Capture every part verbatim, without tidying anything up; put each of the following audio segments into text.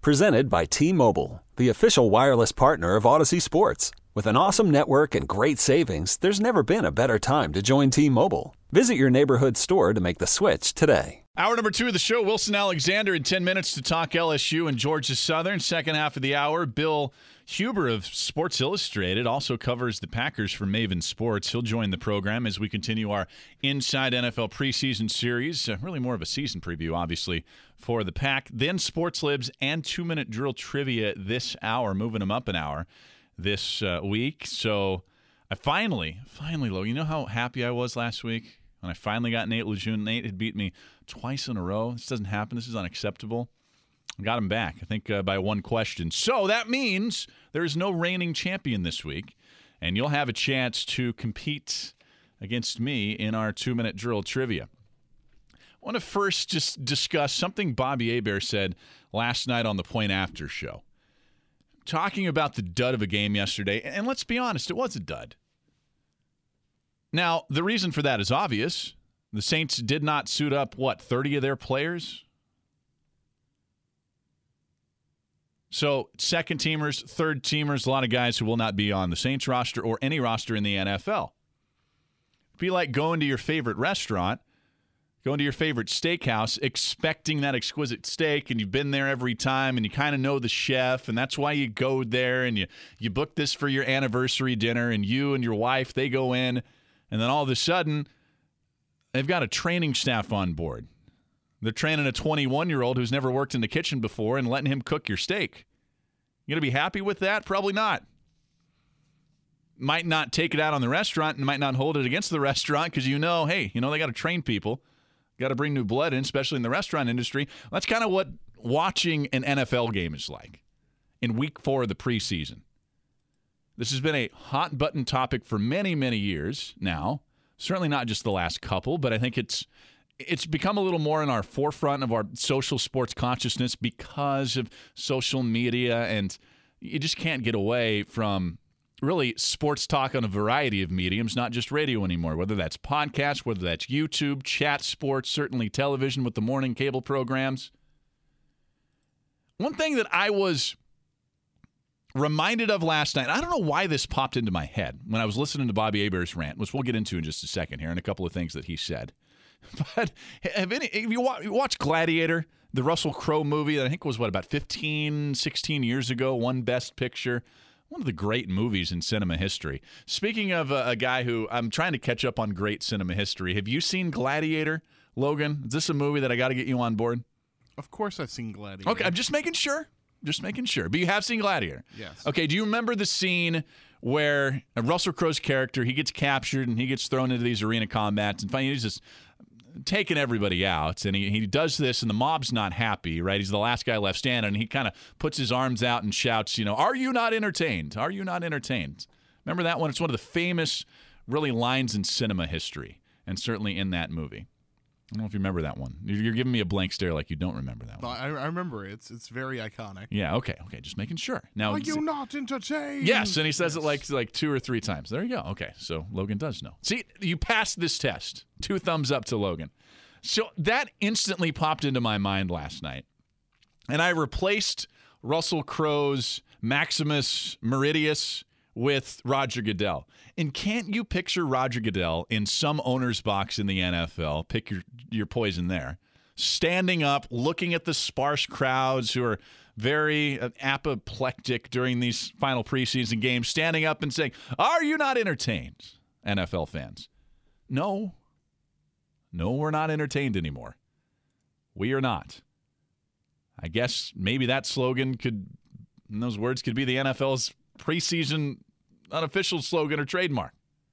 Presented by T-Mobile, the official wireless partner of Odyssey Sports. With an awesome network and great savings, there's never been a better time to join T-Mobile. Visit your neighborhood store to make the switch today. Hour number two of the show, Wilson Alexander in ten minutes to talk L S U and Georgia Southern. Second half of the hour, Bill Huber of Sports Illustrated also covers the Packers for Maven Sports. He'll join the program as we continue our Inside N F L preseason series. Uh, really more of a season preview, obviously, for the Pack. Then Sports Libs and two-minute drill trivia this hour, moving them up an hour this uh, week. So I finally, finally, Lo, you know how happy I was last week when I finally got Nate Lejeune? Nate had beat me twice in a row. This doesn't happen. This is unacceptable. I got him back, I think, uh, by one question. So that means there is no reigning champion this week, and you'll have a chance to compete against me in our two-minute drill trivia. I want to first just discuss something Bobby Hebert said last night on the Point After show, talking about the dud of a game yesterday. And let's be honest, it was a dud. Now, the reason for that is obvious. The Saints did not suit up, what, thirty of their players? So second teamers, third teamers, a lot of guys who will not be on the Saints roster or any roster in the N F L. It'd be like going to your favorite restaurant, going to your favorite steakhouse, expecting that exquisite steak, and you've been there every time, and you kind of know the chef, and that's why you go there, and you, you book this for your anniversary dinner, and you and your wife, they go in, and then all of a sudden, they've got a training staff on board. They're training a twenty-one-year-old who's never worked in the kitchen before and letting him cook your steak. You going to be happy with that? Probably not. Might not take it out on the restaurant and might not hold it against the restaurant because you know, hey, you know, they got to train people. Got to bring new blood in, especially in the restaurant industry. That's kind of what watching an N F L game is like in week four of the preseason. This has been a hot-button topic for many, many years now. Certainly not just the last couple, but I think it's it's become a little more in our forefront of our social sports consciousness because of social media, and you just can't get away from really sports talk on a variety of mediums, not just radio anymore, whether that's podcasts, whether that's YouTube, chat sports, certainly television with the morning cable programs. One thing that I was reminded of last night, I don't know why this popped into my head when I was listening to Bobby Hebert's rant, which we'll get into in just a second here, and a couple of things that he said. But have, any, have you watched Gladiator, the Russell Crowe movie that I think was, what, about fifteen, sixteen years ago, won Best Picture? One of the great movies in cinema history. Speaking of a, a guy who I'm trying to catch up on great cinema history, have you seen Gladiator, Logan? Is this a movie that I got to get you on board? Of course I've seen Gladiator. Okay, I'm just making sure. Just making sure. But you have seen Gladiator? Yes. Okay, do you remember the scene where Russell Crowe's character, he gets captured and he gets thrown into these arena combats, and finally he's just taking everybody out, and he, he does this, and the mob's not happy, right? He's the last guy left standing, and he kind of puts his arms out and shouts, you know, "Are you not entertained? Are you not entertained?" Remember that one? It's one of the famous, really, lines in cinema history, and certainly in that movie. I don't know if you remember that one. You're, you're giving me a blank stare like you don't remember that one. I, I remember it. It's, it's very iconic. Yeah, okay, okay, just making sure. Now, Are you not entertained? Yes, and he says yes. it like like two or three times. There you go. Okay, so Logan does know. See, you passed this test. Two thumbs up to Logan. So that instantly popped into my mind last night, and I replaced Russell Crowe's Maximus Meridius with Roger Goodell. And can't you picture Roger Goodell in some owner's box in the N F L, pick your, your poison there, standing up, looking at the sparse crowds who are very uh, apoplectic during these final preseason games, standing up and saying, "Are you not entertained, N F L fans?" No. No, we're not entertained anymore. We are not. I guess maybe that slogan could, and those words could be the N F L's preseason unofficial slogan or trademark.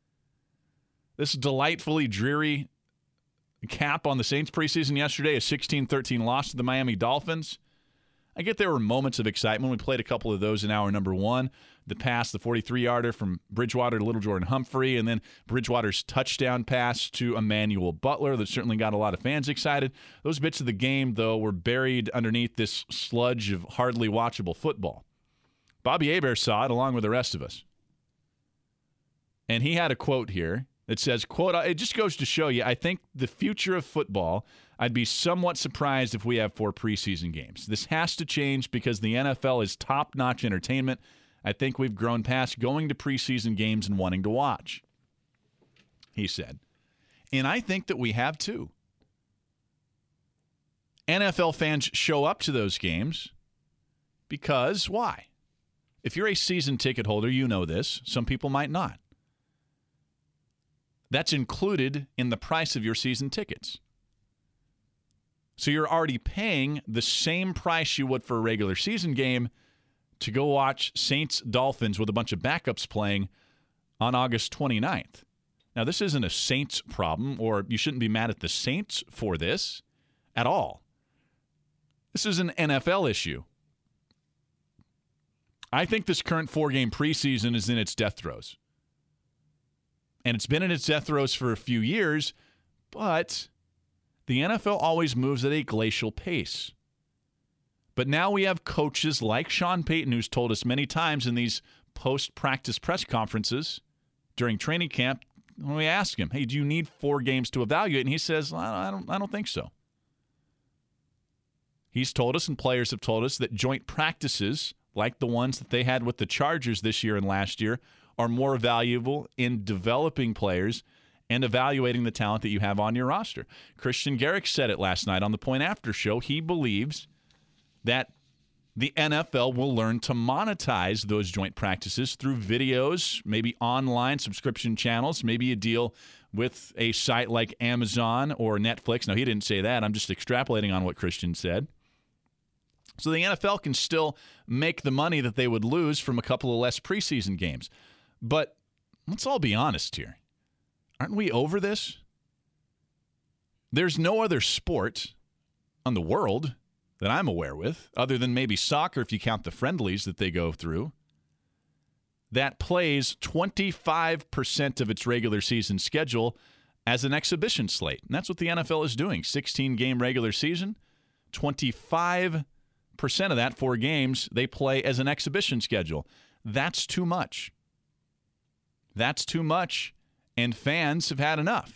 This delightfully dreary cap on the Saints preseason yesterday, a sixteen thirteen loss to the Miami Dolphins. I get there were moments of excitement. We played a couple of those in hour number one. The pass, the forty-three-yarder from Bridgewater to Little Jordan Humphrey, and then Bridgewater's touchdown pass to Emmanuel Butler that certainly got a lot of fans excited. Those bits of the game, though, were buried underneath this sludge of hardly watchable football. Bobby Hebert saw it along with the rest of us. And he had a quote here It says, quote, it just goes to show you, I think the future of football, I'd be somewhat surprised if we have four preseason games. This has to change because the N F L is top-notch entertainment. I think we've grown past going to preseason games and wanting to watch, he said. And I think that we have too. N F L fans show up to those games because why? If you're a season ticket holder, you know this. Some people might not. That's included in the price of your season tickets. So you're already paying the same price you would for a regular season game to go watch Saints-Dolphins with a bunch of backups playing on August twenty-ninth. Now, this isn't a Saints problem, or you shouldn't be mad at the Saints for this at all. This is an N F L issue. I think this current four-game preseason is in its death throes. And it's been in its death throes for a few years, but the N F L always moves at a glacial pace. But now we have coaches like Sean Payton, who's told us many times in these post-practice press conferences during training camp, when we ask him, hey, do you need four games to evaluate? And he says, I don't, I don't think so. He's told us, and players have told us, that joint practices, like the ones that they had with the Chargers this year and last year, are more valuable in developing players and evaluating the talent that you have on your roster. Christian Garrick said it last night on the Point After show. He believes that the N F L will learn to monetize those joint practices through videos, maybe online subscription channels, maybe a deal with a site like Amazon or Netflix. Now, he didn't say that. I'm just extrapolating on what Christian said. So the N F L can still make the money that they would lose from a couple of less preseason games. But let's all be honest here. Aren't we over this? There's no other sport on the world that I'm aware with, other than maybe soccer if you count the friendlies that they go through, that plays twenty-five percent of its regular season schedule as an exhibition slate. And that's what the N F L is doing. sixteen-game regular season, twenty-five percent of that, four games, they play as an exhibition schedule. That's too much. That's too much, and fans have had enough.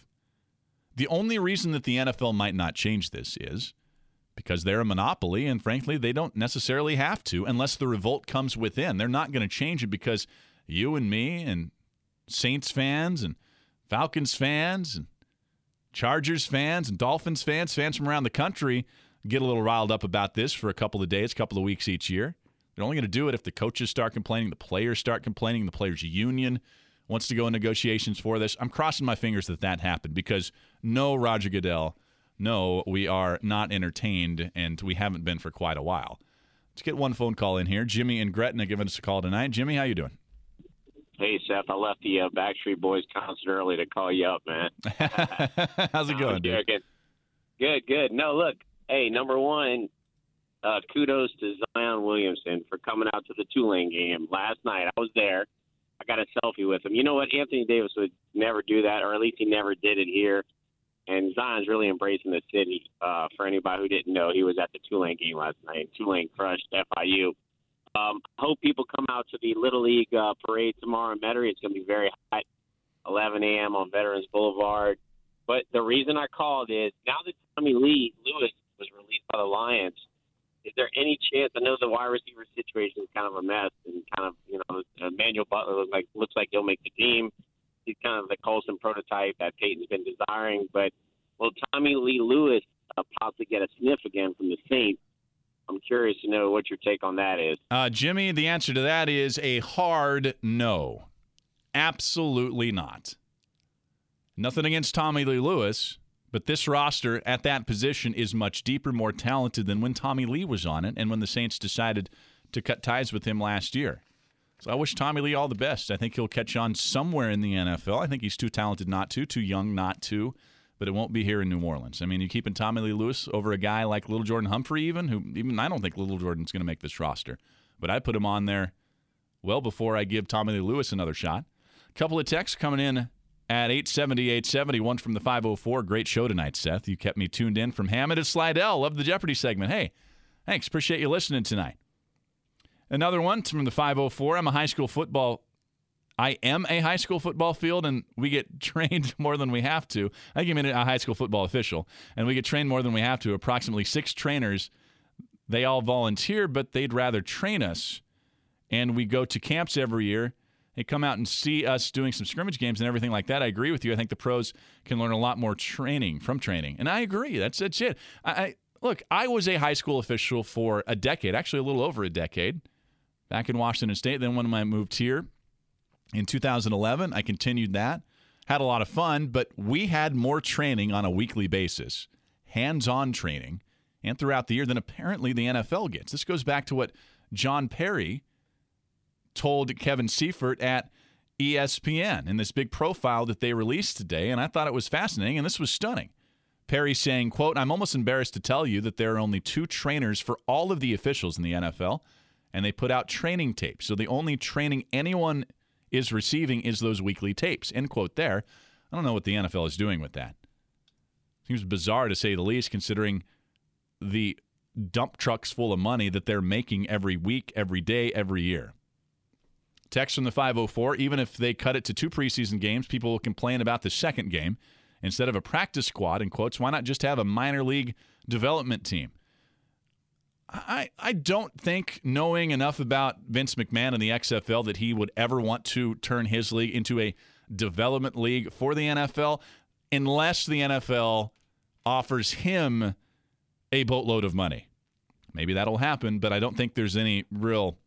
The only reason that the N F L might not change this is because they're a monopoly, and frankly, they don't necessarily have to unless the revolt comes within. They're not going to change it because you and me and Saints fans and Falcons fans and Chargers fans and Dolphins fans, fans from around the country get a little riled up about this for a couple of days, a couple of weeks each year. They're only going to do it if the coaches start complaining, the players start complaining, the players' union wants to go in negotiations for this. I'm crossing my fingers that that happened because no, Roger Goodell, no, we are not entertained, and we haven't been for quite a while. Let's get one phone call in here. Jimmy and Gretna giving us a call tonight. Jimmy, how you doing? Hey, Seth, I left the uh, Backstreet Boys concert early to call you up, man. How's it going, dude? Good, good. No, look, hey, number one, uh, kudos to Zion Williamson for coming out to the Tulane game last night. I was there. I got a selfie with him. You know what? Anthony Davis would never do that, or at least he never did it here. And Zion's really embracing the city. Uh, for anybody who didn't know, he was at the Tulane game last night. Tulane crushed F I U. Um, hope people come out to the Little League uh, parade tomorrow in Metairie. It's going to be very hot, eleven a.m. on Veterans Boulevard. But the reason I called is now that Tommy Lee Lewis was released by the Lions, is there any chance? I know the wide receiver situation is kind of a mess, and kind of, you know, Emmanuel Butler looks like looks like he'll make the team. He's kind of the Colson prototype that Peyton's been desiring. But will Tommy Lee Lewis uh, possibly get a sniff again from the Saints? I'm curious to know what your take on that is. Uh, Jimmy, the answer to that is a hard no. Absolutely not. Nothing against Tommy Lee Lewis, but this roster at that position is much deeper, more talented than when Tommy Lee was on it and when the Saints decided to cut ties with him last year. So I wish Tommy Lee all the best. I think he'll catch on somewhere in the N F L. I think he's too talented not to, too young not to, but it won't be here in New Orleans. I mean, you're keeping Tommy Lee Lewis over a guy like Little Jordan Humphrey even, who even I don't think Little Jordan's going to make this roster. But I put him on there well before I give Tommy Lee Lewis another shot. A couple of texts coming in at eight seventy, eight seventy, one from the five oh four. Great show tonight, Seth. You kept me tuned in from Hammond to Slidell. Love the Jeopardy segment. Hey, thanks. Appreciate you listening tonight. Another one from the five oh four. I'm a high school football I am a high school football field, and we get trained more than we have to. I think I'm a high school football official, and we get trained more than we have to. Approximately six trainers. They all volunteer, but they'd rather train us. And we go to camps every year. They come out and see us doing some scrimmage games and everything like that. I agree with you. I think the pros can learn a lot more training from training. And I agree. That's, that's it. I, I Look, I was a high school official for a decade, actually a little over a decade, back in Washington State. Then when I moved here in two thousand eleven, I continued that. Had a lot of fun, but we had more training on a weekly basis, hands-on training, and throughout the year than apparently the N F L gets. This goes back to what John Perry told Kevin Seifert at E S P N in this big profile that they released today, and I thought it was fascinating, and this was stunning. Perry saying, quote, "I'm almost embarrassed to tell you that there are only two trainers for all of the officials in the N F L, and they put out training tapes. So the only training anyone is receiving is those weekly tapes." End quote there. I don't know what the N F L is doing with that. Seems bizarre to say the least, considering the dump trucks full of money that they're making every week, every day, every year. Text from the five oh four, even if they cut it to two preseason games, people will complain about the second game. Instead of a practice squad, in quotes, why not just have a minor league development team? I, I don't think, knowing enough about Vince McMahon and the X F L, that he would ever want to turn his league into a development league for the N F L, unless the N F L offers him a boatload of money. Maybe that'll happen, but I don't think there's any real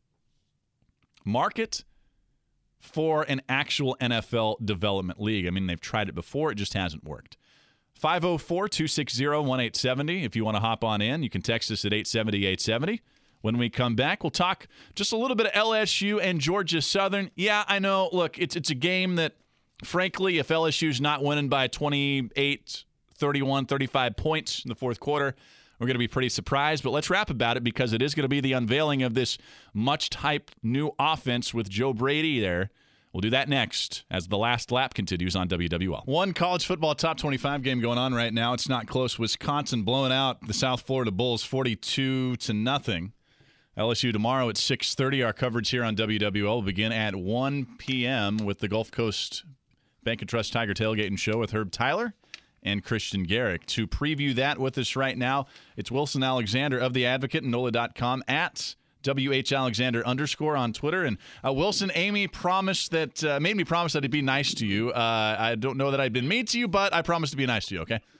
market for an actual N F L development league. I mean, they've tried it before. It just hasn't worked. five oh four, two six zero, one eight seven zero. If you want to hop on in, you can text us at eight seven zero, eight seven zero. When we come back, we'll talk just a little bit of L S U and Georgia Southern. Yeah, I know. Look, it's it's a game that, frankly, if L S U's not winning by twenty-eight, thirty-one, thirty-five points in the fourth quarter, we're going to be pretty surprised. But let's rap about it, because it is going to be the unveiling of this much-hyped new offense with Joe Brady there. We'll do that next as the last lap continues on W W L. One college football top twenty-five game going on right now. It's not close. Wisconsin blowing out the South Florida Bulls forty-two to nothing. L S U tomorrow at six thirty. Our coverage here on W W L will begin at one p.m. with the Gulf Coast Bank and Trust Tiger Tailgating Show with Herb Tyler and Christian Garrick. To preview that with us right now, it's Wilson Alexander of The Advocate and N O L A dot com at W H Alexander underscore on Twitter. And uh, Wilson, Amy promised that, uh, made me promise that I'd be nice to you. Uh, I don't know that I've been mean to you, but I promised to be nice to you, okay?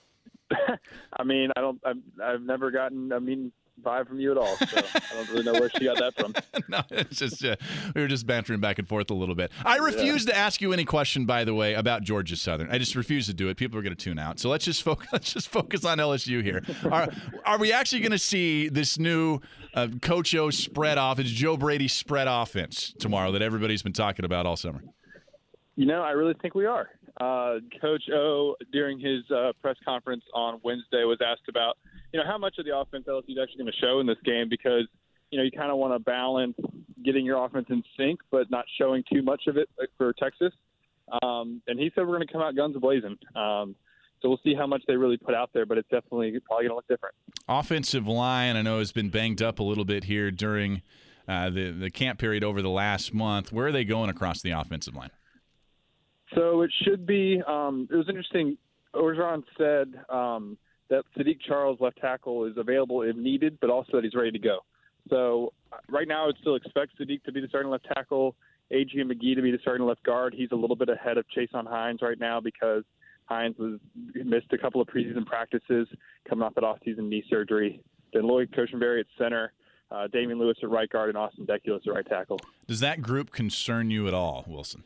I mean, I don't, I've, I've never gotten a mean vibe from you at all, so I don't really know where she got that from. No, it's just, uh, we were just bantering back and forth a little bit. I refuse yeah. to ask you any question, by the way, about Georgia Southern. I just refuse to do it. People are going to tune out. So let's just focus, let's just focus on L S U here. Are, are we actually going to see this new uh, Coach O spread off, it's Joe Brady spread offense tomorrow that everybody's been talking about all summer? You know, I really think we are. Uh, Coach O, during his uh, press conference on Wednesday, was asked about, you know, how much of the offense L S U is actually going to show in this game, because, you know, you kind of want to balance getting your offense in sync but not showing too much of it for Texas. Um, and he said we're going to come out guns blazing. Um, so we'll see how much they really put out there, but it's definitely probably going to look different. Offensive line, I know, has been banged up a little bit here during uh, the, the camp period over the last month. Where are they going across the offensive line? So it should be um, – it was interesting. Orgeron said um, that Sadiq Charles, left tackle, is available if needed, but also that he's ready to go. So right now I would still expect Sadiq to be the starting left tackle, Adrian McGee to be the starting left guard. He's a little bit ahead of Chason Hines right now because Hines was missed a couple of preseason practices coming off that offseason knee surgery. Then Lloyd Cushenberry at center, uh, Damian Lewis at right guard, and Austin Deculus at right tackle. Does that group concern you at all, Wilson?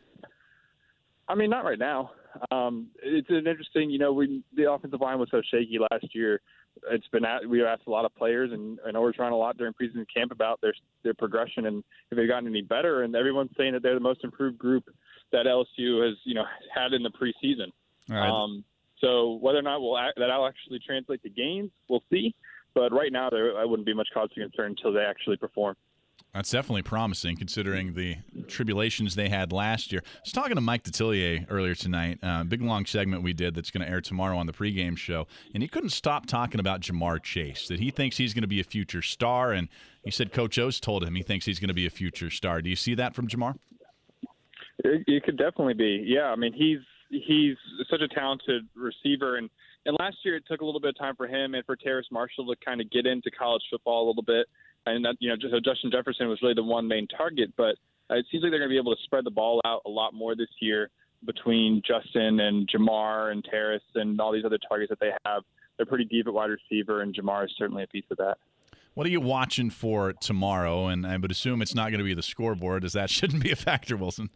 I mean, not right now. Um, it's an interesting, you know, we, the offensive line was so shaky last year. It's been at, we asked a lot of players and, and Orgeron a lot during preseason camp about their their progression and if they've gotten any better. And everyone's saying that they're the most improved group that L S U has, you know, had in the preseason. All right. Um, so whether or not we'll act, that'll actually translate to gains, we'll see. But right now, there I wouldn't be much cause for concern until they actually perform. That's definitely promising, considering the tribulations they had last year. I was talking to Mike Detillier earlier tonight, a uh, big, long segment we did that's going to air tomorrow on the pregame show, and he couldn't stop talking about Jamar Chase, that he thinks he's going to be a future star, and he said Coach O's told him he thinks he's going to be a future star. Do you see that from Jamar? It, it could definitely be. Yeah, I mean, he's he's such a talented receiver, and, and last year it took a little bit of time for him and for Terrace Marshall to kind of get into college football a little bit. And that, you know, just, so Justin Jefferson was really the one main target, but uh, it seems like they're going to be able to spread the ball out a lot more this year between Justin and Jamar and Terrace and all these other targets that they have. They're pretty deep at wide receiver, and Jamar is certainly a piece of that. What are you watching for tomorrow? And I would assume it's not going to be the scoreboard, as that shouldn't be a factor, Wilson.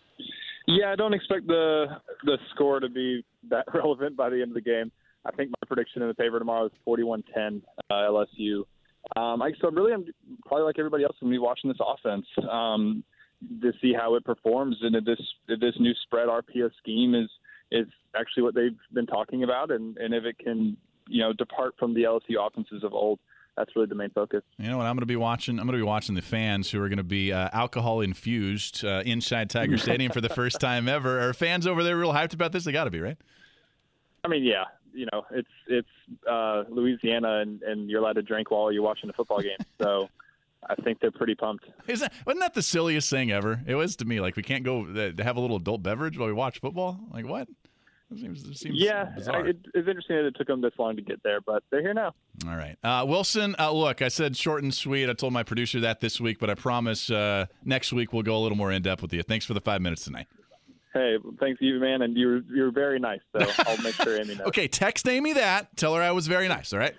Yeah, I don't expect the the score to be that relevant by the end of the game. I think my prediction in the paper tomorrow is forty-one ten uh, L S U. Um, I, so really, I'm probably like everybody else going to be watching this offense um, to see how it performs. And if this if this new spread R P O scheme is is actually what they've been talking about, and, and if it can, you know, depart from the L S U offenses of old. That's really the main focus. You know what? I'm going to be watching. I'm going to be watching the fans who are going to be uh, alcohol infused uh, inside Tiger Stadium for the first time ever. Are fans over there real hyped about this? They got to be, right? I mean, yeah. You know, it's it's uh, Louisiana, and, and you're allowed to drink while you're watching a football game. So I think they're pretty pumped. Isn't wasn't that the silliest thing ever? It was to me. Like, we can't go uh, have a little adult beverage while we watch football. Like, what? It seems, it seems yeah, bizarre. It, it's interesting that it took them this long to get there, but they're here now. All right. Uh, Wilson, uh, look, I said short and sweet. I told my producer that this week, but I promise uh, next week we'll go a little more in-depth with you. Thanks for the five minutes tonight. Hey, thanks to you, man, and you're, you're very nice, so I'll make sure Amy knows. Okay, text Amy that. Tell her I was very nice, all right?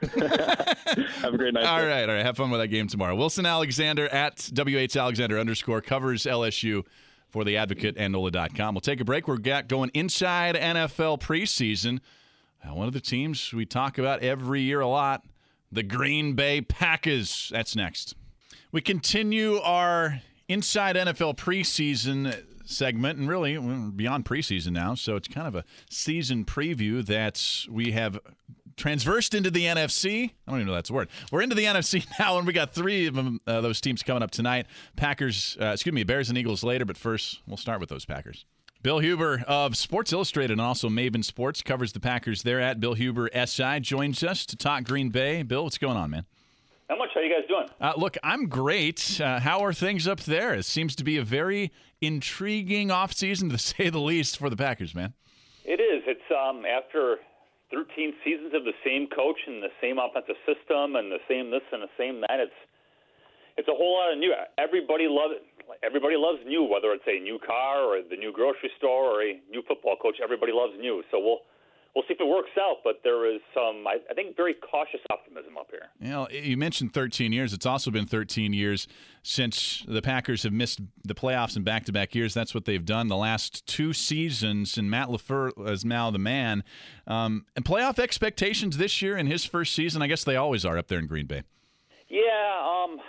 Have a great night. All sir. right, all right. Have fun with that game tomorrow. Wilson Alexander at W H Alexander underscore covers L S U for The Advocate and N O L A dot com. We'll take a break. We're going inside N F L preseason. Uh, one of the teams we talk about every year a lot, the Green Bay Packers. That's next. We continue our inside N F L preseason segment, and really we're beyond preseason now, so it's kind of a season preview that we have transversed into the N F C. I don't even know that's a word. We're into the N F C now, and we got three of them, uh, those teams coming up tonight. Packers, uh, excuse me, Bears and Eagles later, but first we'll start with those Packers. Bill Huber of Sports Illustrated and also Maven Sports covers the Packers there at Bill Huber S I. Joins us to talk Green Bay. Bill, what's going on, man? Not much. How you guys doing? Uh, look, I'm great. Uh, how are things up there? It seems to be a very intriguing offseason, to say the least, for the Packers, man. It is. It's um, after thirteen seasons of the same coach and the same offensive system and the same this and the same that. It's it's a whole lot of new. Everybody loves everybody loves new, whether it's a new car or the new grocery store or a new football coach. Everybody loves new. So we'll we'll see if it works out. But there is some, I, I think, very cautious optimism up here. You know, you mentioned thirteen years. It's also been thirteen years since the Packers have missed the playoffs in back-to-back years. That's what they've done the last two seasons, and Matt LaFleur is now the man. Um, and playoff expectations this year in his first season, I guess they always are up there in Green Bay. Yeah, um,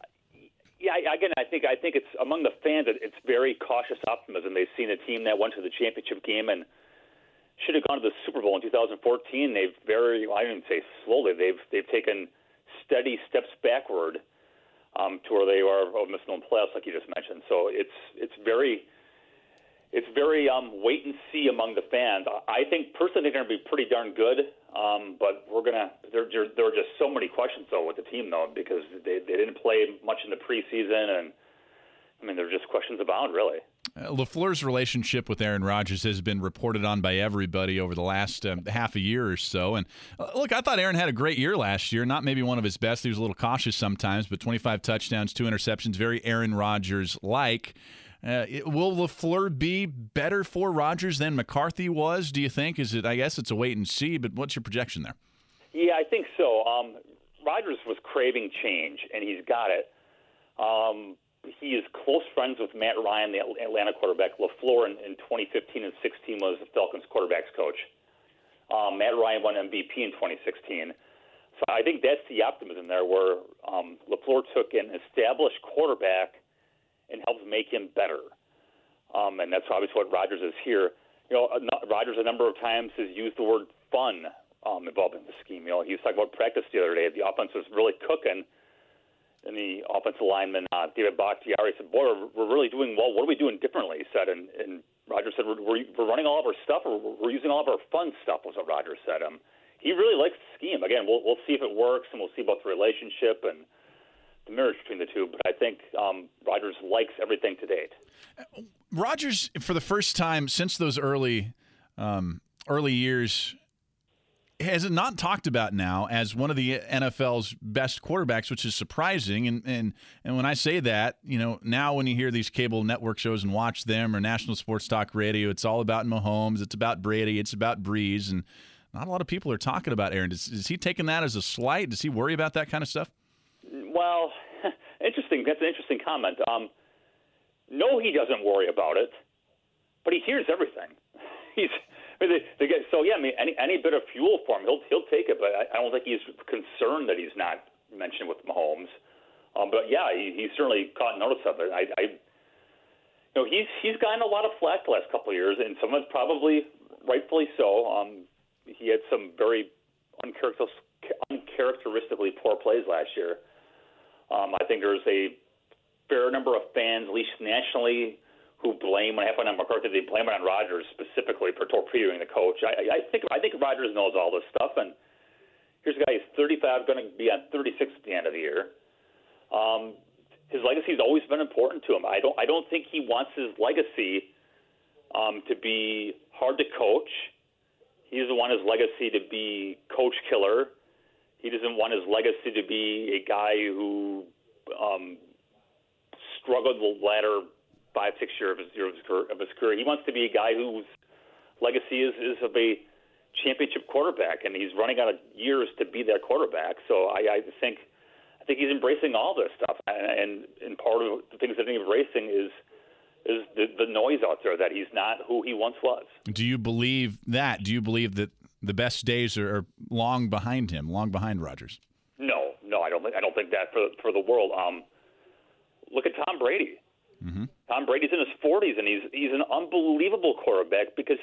yeah. Again, I think I think it's among the fans. It's very cautious optimism. They've seen a team that went to the championship game and should have gone to the Super Bowl in two thousand fourteen. They've very, I don't even say slowly, they've they've taken steady steps backward um, to where they are missing on playoffs, like you just mentioned. So it's it's very it's very um, wait and see among the fans. I think personally they're going to be pretty darn good, um, but we're gonna there there are just so many questions though with the team though, because they they didn't play much in the preseason, and I mean, there are just questions abound, really. Uh, LaFleur's relationship with Aaron Rodgers has been reported on by everybody over the last um, half a year or so. And uh, look, I thought Aaron had a great year last year. Not maybe one of his best. He was a little cautious sometimes, but twenty-five touchdowns, two interceptions, very Aaron Rodgers-like. Uh, it, will LaFleur be better for Rodgers than McCarthy was, do you think? Is it? I guess it's a wait and see, but what's your projection there? Yeah, I think so. Um, Rodgers was craving change, and he's got it. Um He is close friends with Matt Ryan, the Atlanta quarterback. LaFleur in, in twenty fifteen and sixteen was the Falcons quarterbacks coach. Um, Matt Ryan won M V P in twenty sixteen. So I think that's the optimism there, where um, LaFleur took an established quarterback and helped make him better. Um, and that's obviously what Rodgers is here. You know, Rodgers a number of times has used the word fun um, involved in the scheme. You know, he was talking about practice the other day. The offense was really cooking. And the offensive lineman, uh, David Bakhtiari, said, boy, we're, we're really doing well. What are we doing differently? He said, and, and Rodgers said, we're, we're, we're running all of our stuff, or we're using all of our fun stuff, was what Rodgers said. Um, he really likes the scheme. Again, we'll, we'll see if it works, and we'll see about the relationship and the marriage between the two. But I think um, Rodgers likes everything to date. Rodgers, for the first time since those early um, early years, has not talked about now as one of the N F L's best quarterbacks, which is surprising. And and and when I say that, you know, now when you hear these cable network shows and watch them or national sports talk radio, it's all about Mahomes, it's about Brady, it's about Breeze, and not a lot of people are talking about Aaron. Is, is he taking that as a slight? Does he worry about that kind of stuff? Well, interesting. That's an interesting comment. Um, no, he doesn't worry about it, but he hears everything. He's I mean, they, they get, so yeah. I mean, any any bit of fuel for him, he'll he'll take it. But I, I don't think he's concerned that he's not mentioned with Mahomes. Um, but yeah, he, he's certainly caught notice of it. I, I, you know, he's he's gotten a lot of flack the last couple of years, and some of it's probably rightfully so. Um, he had some very uncharacteristically poor plays last year. Um, I think there's a fair number of fans, at least nationally, who blame when it happened on McCarthy. They blame it on Rodgers specifically for torpedoing the coach. I, I think I think Rodgers knows all this stuff, and here's a guy who's thirty-five, going to be on thirty-six at the end of the year. Um, his legacy has always been important to him. I don't I don't think he wants his legacy um, to be hard to coach. He doesn't want his legacy to be coach killer. He doesn't want his legacy to be a guy who um, struggled the ladder five, six years of his, of his career. He wants to be a guy whose legacy is, is of a championship quarterback, and he's running out of years to be that quarterback. So I, I think I think he's embracing all this stuff, and and part of the things that he's embracing is is the, the noise out there that he's not who he once was. Do you believe that? Do you believe that the best days are, are long behind him, long behind Rodgers? No, no, I don't think I don't think that for for the world. Um, look at Tom Brady. Mm-hmm. Tom Brady's in his forties, and he's he's an unbelievable quarterback because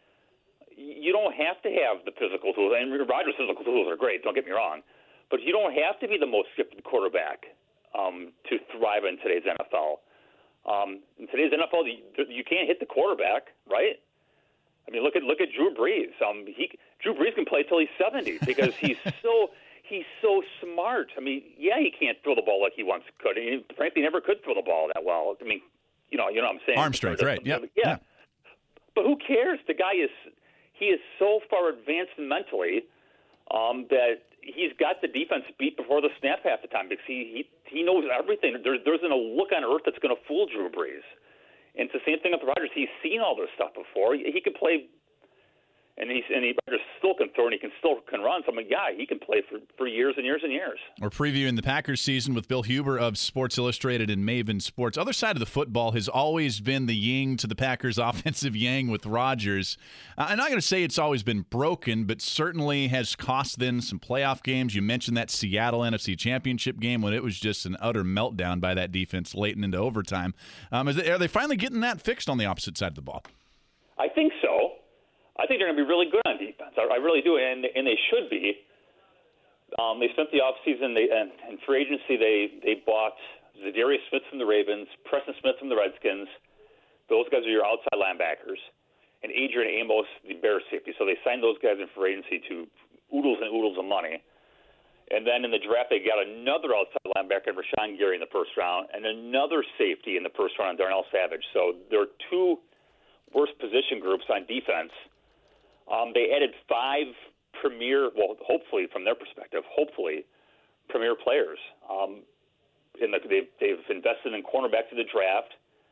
you don't have to have the physical tools. And Rodgers' physical tools are great, don't get me wrong, but you don't have to be the most gifted quarterback um, to thrive in today's N F L. Um, in today's N F L, you, you can't hit the quarterback, right? I mean, look at look at Drew Brees. Um, he Drew Brees can play till he's seventy because he's so. He's so smart. I mean, yeah, he can't throw the ball like he once could. He, frankly, never could throw the ball that well. I mean, you know, you know what I'm saying? Arm strength, right? Yeah. yeah. Yeah. But who cares? The guy is he is so far advanced mentally um, that he's got the defense beat before the snap half the time because he he, he knows everything. There, there isn't a look on earth that's going to fool Drew Brees. And it's the same thing with Rodgers. He's seen all this stuff before. He, he could play. And he's and he still can throw and he can still can run. So I'm like, yeah, he can play for, for years and years and years. We're previewing the Packers season with Bill Huber of Sports Illustrated and Maven Sports. Other side of the football has always been the yin to the Packers' offensive yang with Rodgers. Uh, I'm not going to say it's always been broken, but certainly has cost them some playoff games. You mentioned that Seattle N F C Championship game when it was just an utter meltdown by that defense late and into overtime. Um, is they, are they finally getting that fixed on the opposite side of the ball? I think so. I think they're going to be really good on defense. I, I really do, and and they should be. Um, they spent the offseason, they and, and free agency, they they bought Zadarius Smith from the Ravens, Preston Smith from the Redskins. Those guys are your outside linebackers, and Adrian Amos, the Bears safety. So they signed those guys in free agency to oodles and oodles of money. And then in the draft, they got another outside linebacker, Rashawn Gary, in the first round, and another safety in the first round, Darnell Savage. So there are two worst position groups on defense. Um, they added five premier, well, hopefully from their perspective, hopefully premier players. Um, in the, they've, they've invested in cornerback through the draft,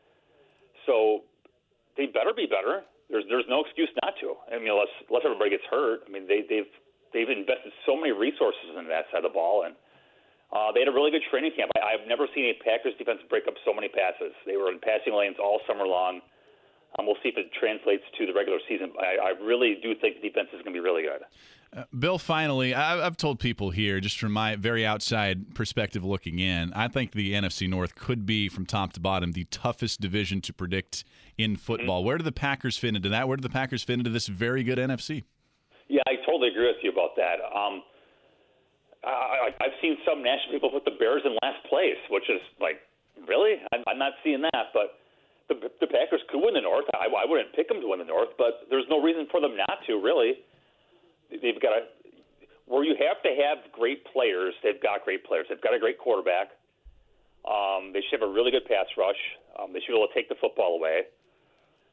so they better be better. There's there's no excuse not to. I mean, unless unless everybody gets hurt. I mean, they, they've they've invested so many resources into that side of the ball, and uh, they had a really good training camp. I, I've never seen a Packers defense break up so many passes. They were in passing lanes all summer long. Um, we'll see if it translates to the regular season. I, I really do think the defense is going to be really good. Uh, Bill, finally, I, I've told people here, just from my very outside perspective looking in, I think the N F C North could be, from top to bottom, the toughest division to predict in football. Mm-hmm. Where do the Packers fit into that? Where do the Packers fit into this very good N F C? Yeah, I totally agree with you about that. Um, I, I've seen some national people put the Bears in last place, which is like, really? I'm, I'm not seeing that, but The, the Packers could win the North. I, I wouldn't pick them to win the North, but there's no reason for them not to, really. They've got a where you have to have great players. They've got great players. They've got a great quarterback. Um, they should have a really good pass rush. Um, they should be able to take the football away.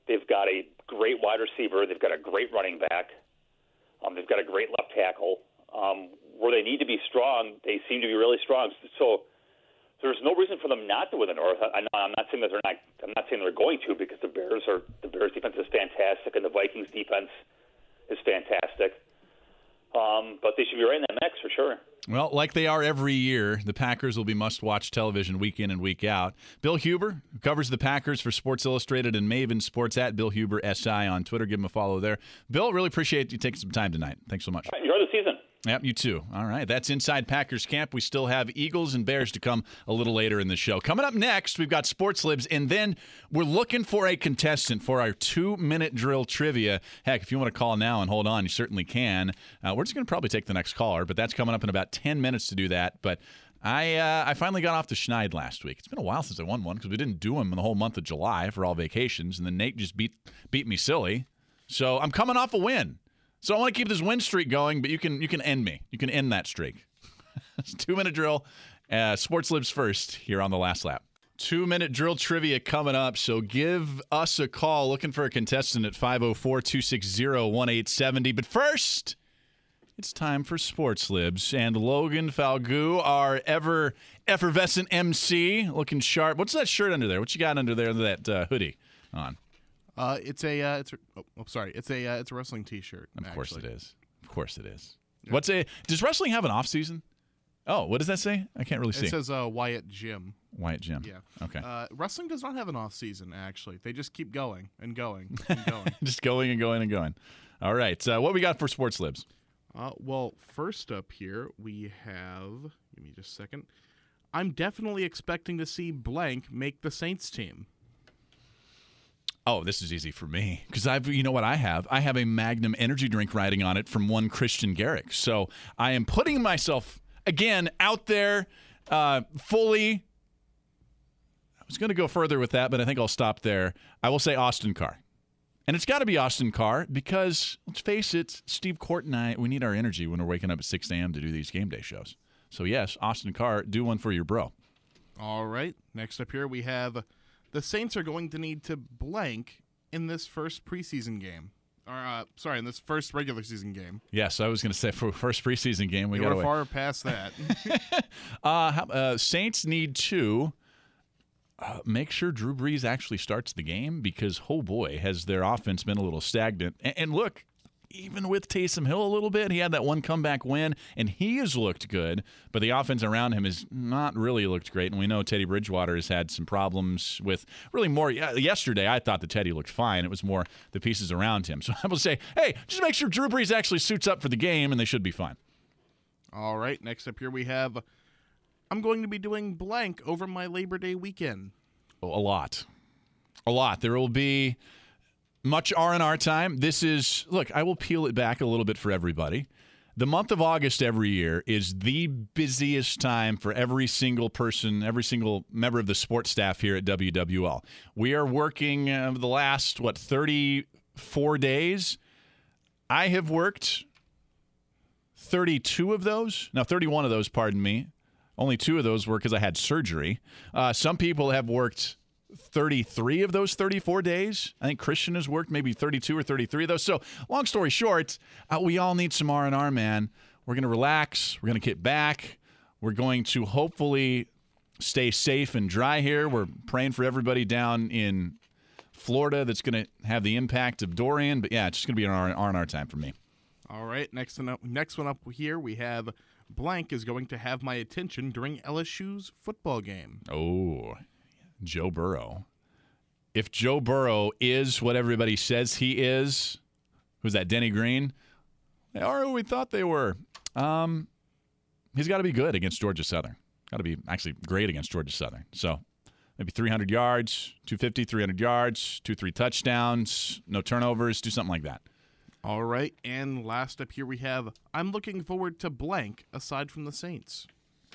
They've got a great wide receiver. They've got a great running back. Um, they've got a great left tackle. Um, where they need to be strong, they seem to be really strong. So there's no reason for them not to win the North. I, I'm not saying that they're not. I'm not saying they're going to, because the Bears are the Bears defense is fantastic and the Vikings defense is fantastic. Um, but they should be right in that mix for sure. Well, like they are every year, the Packers will be must-watch television week in and week out. Bill Huber, who covers the Packers for Sports Illustrated and Maven Sports, at Bill Huber S I on Twitter. Give him a follow there. Bill, really appreciate you taking some time tonight. Thanks so much. All right, enjoy the season. Yep, you too. All right, that's Inside Packers Camp. We still have Eagles and Bears to come a little later in the show. Coming up next, we've got Sports Libs, and then we're looking for a contestant for our two-minute drill trivia. Heck, if you want to call now and hold on, you certainly can. Uh, we're just going to probably take the next caller, but that's coming up in about ten minutes to do that. But I uh, I finally got off the schneid last week. It's been a while since I won one because we didn't do them in the whole month of July for all vacations, and then Nate just beat beat me silly. So I'm coming off a win. So I want to keep this win streak going, but you can you can end me. You can end that streak. Two-minute drill. Uh, Sports Libs first here on the last lap. Two-minute drill trivia coming up, so give us a call. Looking for a contestant at five oh four, two six zero, one eight seven zero. But first, it's time for Sports Libs. And Logan Falgout, our ever effervescent M C, looking sharp. What's that shirt under there? What you got under there, under that uh, hoodie on? Uh, it's a uh, it's a, oh, oh sorry, it's a uh, it's a wrestling T-shirt. Of actually. course it is. Of course it is. Yeah. What's a does wrestling have an off season? Oh, what does that say? I can't really see. It says uh, Wyatt Gym. Wyatt Gym. Yeah. Okay. Uh, wrestling does not have an off season. Actually, they just keep going and going and going. Just going and going and going. All right. Uh, what we got for Sports Libs? Uh, well, first up here we have. Give me just a second. I'm definitely expecting to see blank make the Saints team. Oh, this is easy for me because I've, you know what I have? I have a Magnum energy drink riding on it from one Christian Garrick. So I am putting myself again out there uh, fully. I was going to go further with that, but I think I'll stop there. I will say Austin Carr. And it's got to be Austin Carr because, let's face it, Steve Court and I, we need our energy when we're waking up at six a.m. to do these game day shows. So, yes, Austin Carr, do one for your bro. All right. Next up here we have the Saints are going to need to blank in this first preseason game. Or, uh, sorry, in this first regular season game. Yes, I was going to say for first preseason game, we yeah, got we're far past that. uh, how, uh, Saints need to uh, make sure Drew Brees actually starts the game because, oh boy, has their offense been a little stagnant. And, and look, even with Taysom Hill a little bit, he had that one comeback win, and he has looked good, but the offense around him has not really looked great. And we know Teddy Bridgewater has had some problems with really more. Yesterday, I thought that Teddy looked fine. It was more the pieces around him. So I will say, hey, just make sure Drew Brees actually suits up for the game, and they should be fine. All right, next up here we have, I'm going to be doing blank over my Labor Day weekend. Oh, a lot. A lot. There will be much R and R time. This is, look, I will peel it back a little bit for everybody. The month of August every year is the busiest time for every single person, every single member of the sports staff here at W W L. We are working uh, the last, what, thirty-four days? I have worked thirty-two of those. Now, thirty-one of those, pardon me. Only two of those were because I had surgery. Uh, some people have worked thirty-three of those thirty-four days. I think Christian has worked maybe thirty-two or thirty-three of those. So long story short, uh, we all need some R and R, man. We're going to relax. We're going to get back. We're going to hopefully stay safe and dry here. We're praying for everybody down in Florida that's going to have the impact of Dorian. But, yeah, it's just going to be an R and R time for me. All right, next one up, next one up here we have blank is going to have my attention during L S U's football game. Oh, Joe Burrow. If Joe Burrow is what everybody says he is, who's that, Denny Green? They are who we thought they were. Um, he's got to be good against Georgia Southern. Got to be actually great against Georgia Southern. So maybe three hundred yards, two fifty, three hundred yards, two, three touchdowns, no turnovers, do something like that. All right, and last up here we have, I'm looking forward to blank aside from the Saints.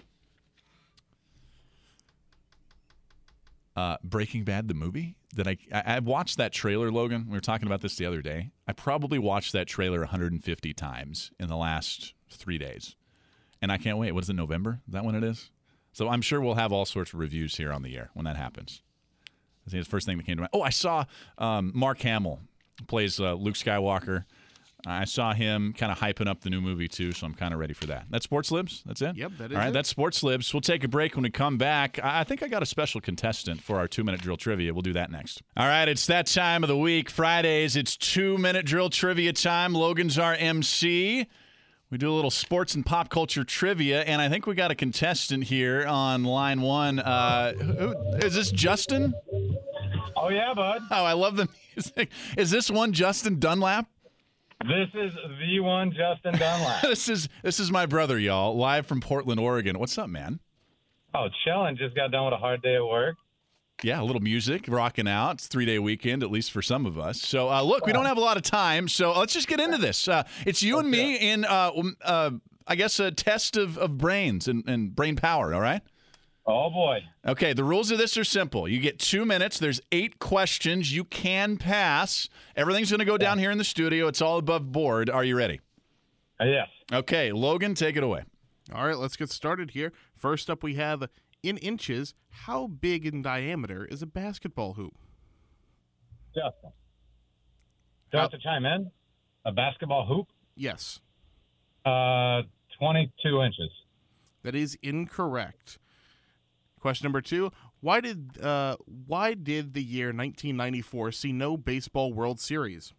Uh, Breaking Bad, the movie that I, I I watched that trailer, Logan. We were talking about this the other day. I probably watched that trailer one hundred fifty times in the last three days, and I can't wait. What is it, November? Is that when it is? So I'm sure we'll have all sorts of reviews here on the air when that happens. I think it's the first thing that came to mind. Oh, I saw um, Mark Hamill plays uh, Luke Skywalker. I saw him kind of hyping up the new movie, too, so I'm kind of ready for that. That's Sports Libs? That's it? Yep, that is All right, it. that's Sports Libs. We'll take a break. When we come back, I think I got a special contestant for our two-minute drill trivia. We'll do that next. All right, it's that time of the week. Fridays, it's two-minute drill trivia time. Logan's our M C. We do a little sports and pop culture trivia, and I think we got a contestant here on line one. Uh, who, is this Justin? Oh, yeah, bud. Oh, I love the music. Is this one Justin Dunlap? This is the one, Justin Dunlap. this is this is my brother, y'all, live from Portland, Oregon. What's up, man? Oh, chilling. Just got done with a hard day at work. Yeah, a little music, rocking out. It's a three-day weekend, at least for some of us. So, uh, look, we don't have a lot of time, so let's just get into this. Uh, it's you and me in, uh, um, uh, I guess, a test of, of brains and, and brain power, all right? Oh, boy. Okay, the rules of this are simple. You get two minutes. There's eight questions. You can pass. Everything's going to go down here in the studio. It's all above board. Are you ready? Uh, yes. Okay, Logan, take it away. All right, let's get started here. First up, we have in inches. How big in diameter is a basketball hoop? Justin. Do I have to chime in? A basketball hoop? Yes. Uh, twenty-two inches. That is incorrect. Question number two: Why did uh, why did the year nineteen ninety-four see no baseball World Series?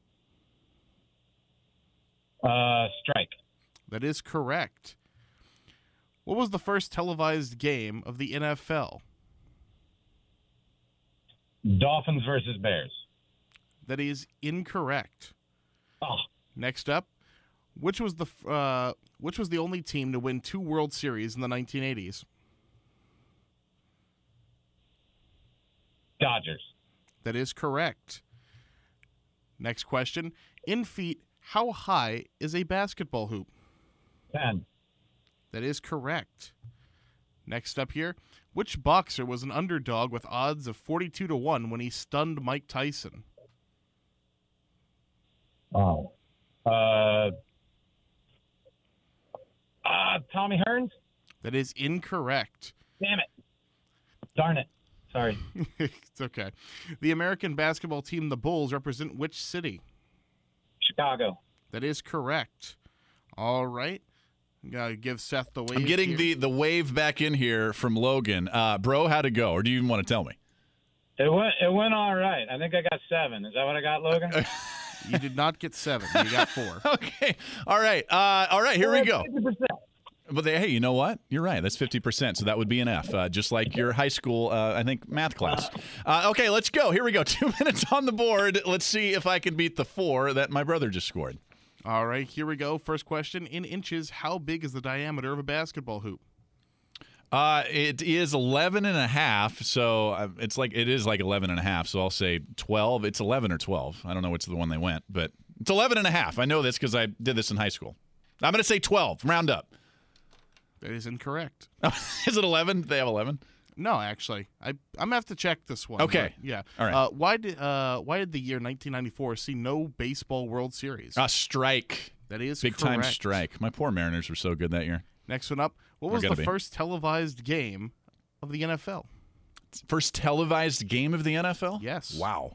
Uh, strike. That is correct. What was the first televised game of the N F L? Dolphins versus Bears. That is incorrect. Oh. Next up, which was the uh, which was the only team to win two World Series in the nineteen eighties? Dodgers. That is correct. Next question. In feet, how high is a basketball hoop? ten. That is correct. Next up here, which boxer was an underdog with odds of forty-two to one when he stunned Mike Tyson? Oh. Uh, uh, Tommy Hearns? That is incorrect. Damn it. Darn it. Sorry. It's okay. The American basketball team, the Bulls, represent which city? Chicago. That is correct. All right. Gotta give Seth the wave. I'm getting here. the, the wave back in here from Logan. Uh, bro, how'd it go? Or do you even want to tell me? It went, it went all right. I think I got seven. Is that what I got, Logan? You did not get seven. You got four. Okay. All right. Uh, all right. Here we go. fifty percent. But they, hey, you know what? You're right. That's fifty percent. So that would be an F, uh, just like your high school, uh, I think, math class. Uh, okay, let's go. Here we go. Two minutes on the board. Let's see if I can beat the four that my brother just scored. All right, here we go. First question. In inches, how big is the diameter of a basketball hoop? Uh, it is eleven and a half. So uh, it's like, it is like eleven and a half. So I'll say twelve. It's eleven or twelve. I don't know which the one they went, but it's eleven and a half. I know this because I did this in high school. I'm going to say twelve. Round up. That is incorrect. Is it eleven? They have eleven? No, actually, I I'm gonna have to check this one. Okay. but yeah. All right. Uh, why did uh why did the year nineteen ninety-four see no baseball World Series? A strike. That is Big correct. time strike. My poor Mariners were so good that year. Next one up. What Or was the gotta be. first televised game of the N F L? First televised game of the N F L? Yes. Wow.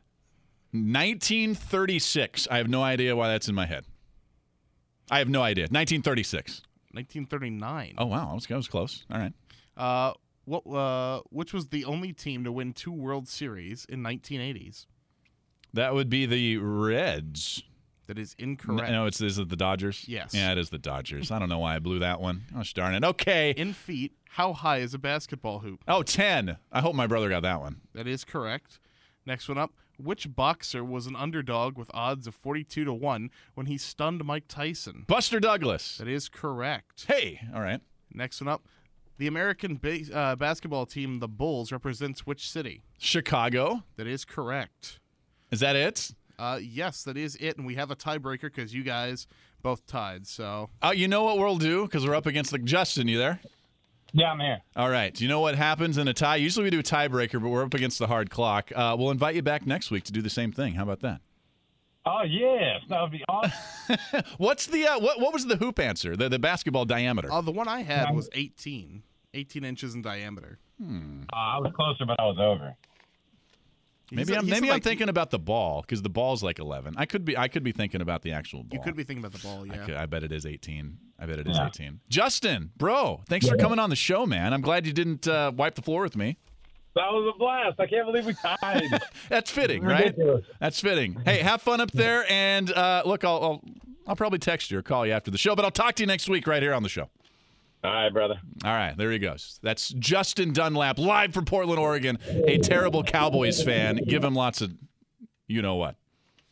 nineteen thirty-six. I have no idea why that's in my head. I have no idea. nineteen thirty-six. nineteen thirty-nine. Oh, wow. I was, I was close. All right. Uh, what? Uh, which was the only team to win two World Series in nineteen eighties? That would be the Reds. That is incorrect. No, it's is it the Dodgers? Yes. Yeah, it is the Dodgers. I don't know why I blew that one. Gosh darn it. Okay. In feet, how high is a basketball hoop? Oh, ten. I hope my brother got that one. That is correct. Next one up. Which boxer was an underdog with odds of forty-two to one when he stunned Mike Tyson? Buster Douglas. That is correct. Hey. All right. Next one up. The American base, uh, basketball team, the Bulls, represents which city? Chicago. That is correct. Is that it? Uh, yes, that is it, and we have a tiebreaker because you guys both tied. So Oh, you know what we'll do? Because we're up against the Justin. You there? Yeah, I'm here. All right. Do you know what happens in a tie? Usually we do a tiebreaker, but we're up against the hard clock. Uh, we'll invite you back next week to do the same thing. How about that? Oh, yes. That would be awesome. What's the uh, what? What was the hoop answer? The the basketball diameter. uh, the one I had was eighteen. eighteen inches in diameter. uh, I was closer, but I was over. Maybe He's- I'm he's maybe I'm like- thinking about the ball because the ball's like eleven. I could be I could be thinking about the actual ball. You could be thinking about the ball, I, yeah. could, I bet it is eighteen. I bet it is Yeah. eighteen. Justin, bro, thanks for coming on the show, man. I'm glad you didn't uh, wipe the floor with me. That was a blast. I can't believe we tied. That's fitting, right? Ridiculous. That's fitting. Hey, have fun up there, and uh, look, I'll, I'll I'll probably text you or call you after the show, but I'll talk to you next week right here on the show. All right, brother. All right, there he goes. That's Justin Dunlap, live from Portland, Oregon, a terrible Cowboys fan. Give him lots of you know what.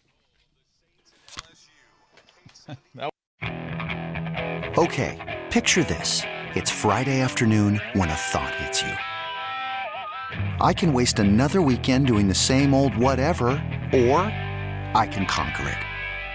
Okay, picture this. It's Friday afternoon when a thought hits you. I can waste another weekend doing the same old whatever, or I can conquer it.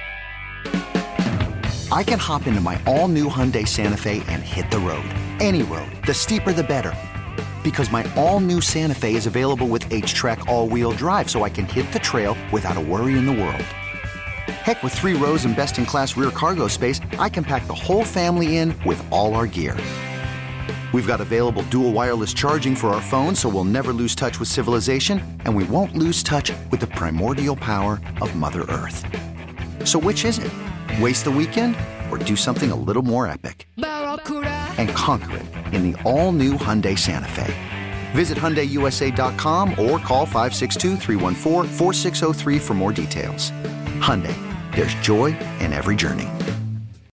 I can hop into my all-new Hyundai Santa Fe and hit the road. Any road. The steeper, the better. Because my all-new Santa Fe is available with H-Track all-wheel drive, so I can hit the trail without a worry in the world. Heck, with three rows and best-in-class rear cargo space, I can pack the whole family in with all our gear. We've got available dual wireless charging for our phones, so we'll never lose touch with civilization, and we won't lose touch with the primordial power of Mother Earth. So which is it? Waste the weekend or do something a little more epic? And conquer it in the all-new Hyundai Santa Fe. Visit Hyundai U S A dot com or call five six two, three one four, four six zero three for more details. Hyundai, there's joy in every journey.